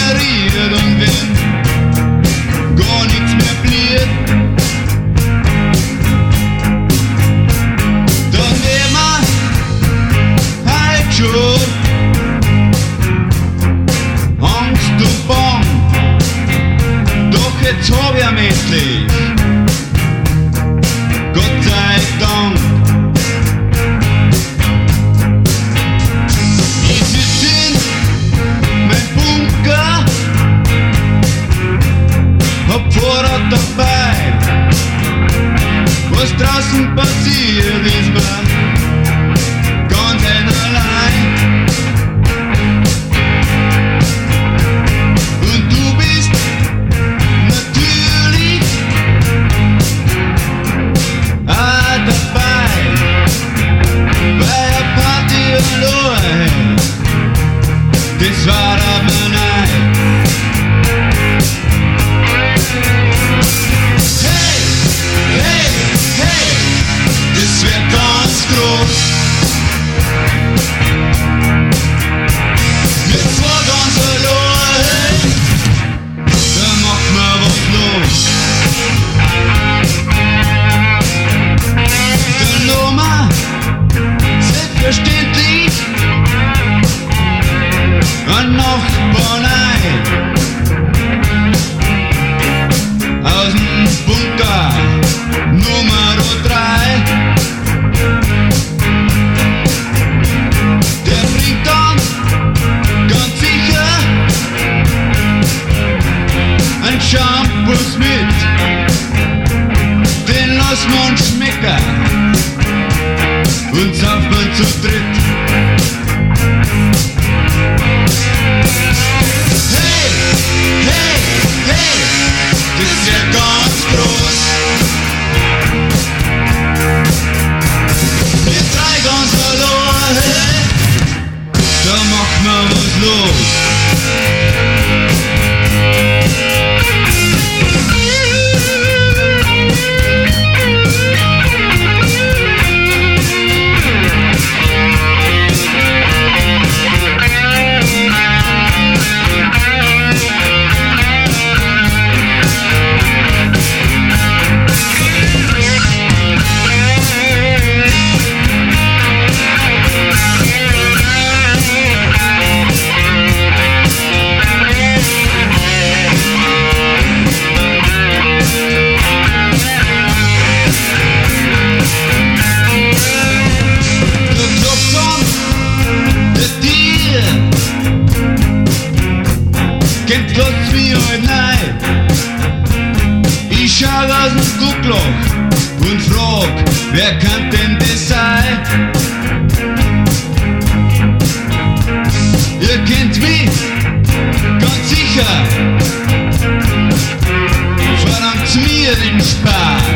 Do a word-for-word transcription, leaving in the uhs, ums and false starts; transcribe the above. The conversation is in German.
generiert und wenn gar nichts mehr blieb, dann wär man halt schon Angst und Bang. Doch jetzt hab ich am endlich, Gott sei Dank. Ich sitz in mein Bunker, hab Vorrat dabei. Was draußen passiert, ist mir ganz einerlei. Und du bist natürlich auch dabei bei der Party allein. Das war aber nein. Hey, hey, hey, das wird ganz groß. Wir zwar ganz allein, da macht man was los. Der Loma, selbstverständlich, ein Nachbarn ein. Aus dem Bunker Nummer drei. Der bringt dann ganz sicher ein Shampoos mit. Den lass man schmecken und sauft man zu dritt. Hey, hey, hey, das wird ganz groß. Wir drei ganz allein, da macht man was los. Kennt Platz wie halt nein. Ich schau aus dem Guckloch und frag, wer kann denn das sein? Ihr kennt mich, ganz sicher. Verlangt mir den Spaß.